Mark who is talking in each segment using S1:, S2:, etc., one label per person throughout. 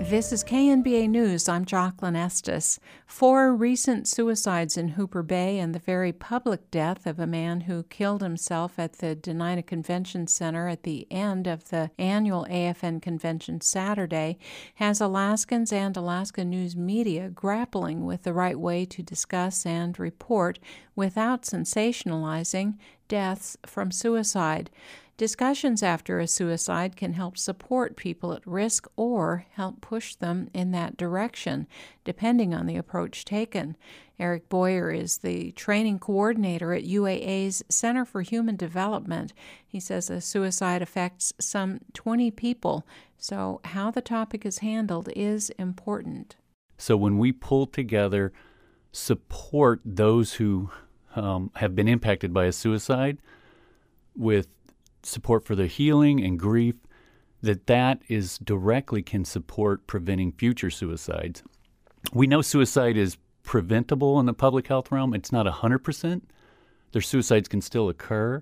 S1: This is KNBA News. I'm Jocelyn Estes. 4 recent suicides in Hooper Bay and the very public death of a man who killed himself at the Denina Convention Center at the end of the annual AFN convention Saturday has Alaskans and Alaska news media grappling with the right way to discuss and report without sensationalizing deaths from suicide. Discussions after a suicide can help support people at risk or help push them in that direction, depending on the approach taken. Eric Boyer is the training coordinator at UAA's Center for Human Development. He says a suicide affects some 20 people, so how the topic is handled is important.
S2: So when we pull together, support those who have been impacted by a suicide with support for their healing and grief, that is directly can support preventing future suicides. We know suicide is preventable in the public health realm. It's not 100%. Their suicides can still occur.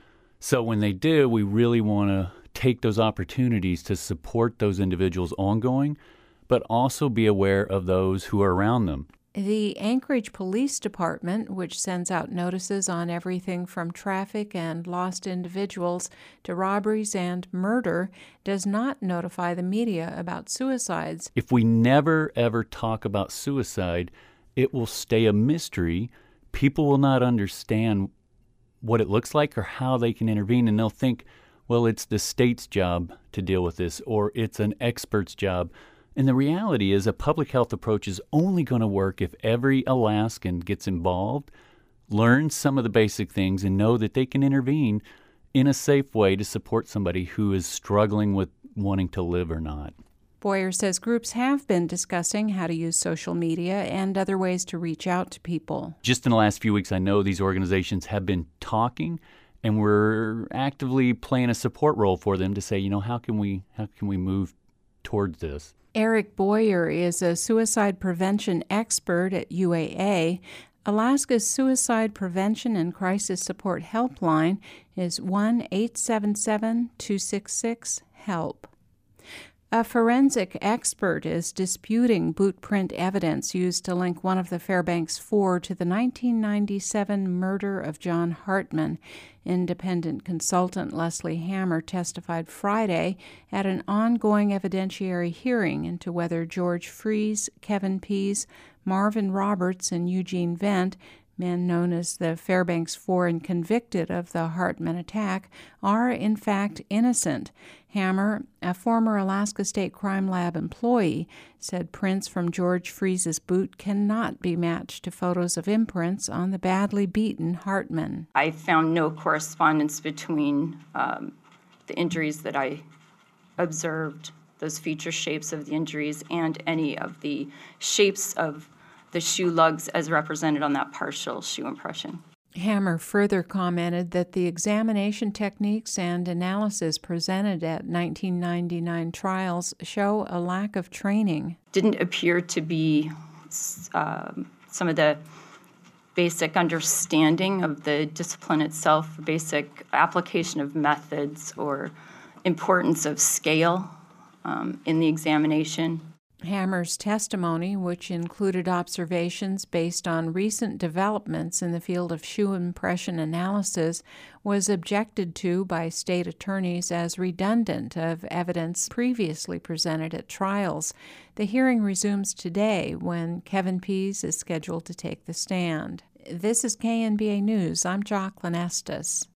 S2: So when they do, we really want to take those opportunities to support those individuals ongoing, but also be aware of those who are around them.
S1: The Anchorage Police Department, which sends out notices on everything from traffic and lost individuals to robberies and murder, does not notify the media about suicides.
S2: If we never, ever talk about suicide, it will stay a mystery. People will not understand what it looks like or how they can intervene, and they'll think, well, it's the state's job to deal with this, or it's an expert's job. And the reality is a public health approach is only going to work if every Alaskan gets involved, learns some of the basic things, and know that they can intervene in a safe way to support somebody who is struggling with wanting to live or not.
S1: Boyer says groups have been discussing how to use social media and other ways to reach out to people.
S2: Just in the last few weeks, I know these organizations have been talking, and we're actively playing a support role for them to say, how can we move towards this?
S1: Eric Boyer is a suicide prevention expert at UAA. Alaska's Suicide Prevention and Crisis Support Helpline is 1-877-266-HELP. A forensic expert is disputing boot print evidence used to link one of the Fairbanks Four to the 1997 murder of John Hartman. Independent consultant Leslie Hammer testified Friday at an ongoing evidentiary hearing into whether George Fries, Kevin Pease, Marvin Roberts, and Eugene Vent, men known as the Fairbanks Four and convicted of the Hartman attack, are in fact innocent. Hammer, a former Alaska State Crime Lab employee, said prints from George Fries's boot cannot be matched to photos of imprints on the badly beaten Hartman.
S3: I found no correspondence between the injuries that I observed, those feature shapes of the injuries, and any of the shapes of the shoe lugs as represented on that partial shoe impression.
S1: Hammer further commented that the examination techniques and analysis presented at 1999 trials show a lack of training.
S3: Didn't appear to be some of the basic understanding of the discipline itself, basic application of methods or importance of scale in the examination.
S1: Hammer's testimony, which included observations based on recent developments in the field of shoe impression analysis, was objected to by state attorneys as redundant of evidence previously presented at trials. The hearing resumes today when Kevin Pease is scheduled to take the stand. This is KNBA News. I'm Jocelyn Estes.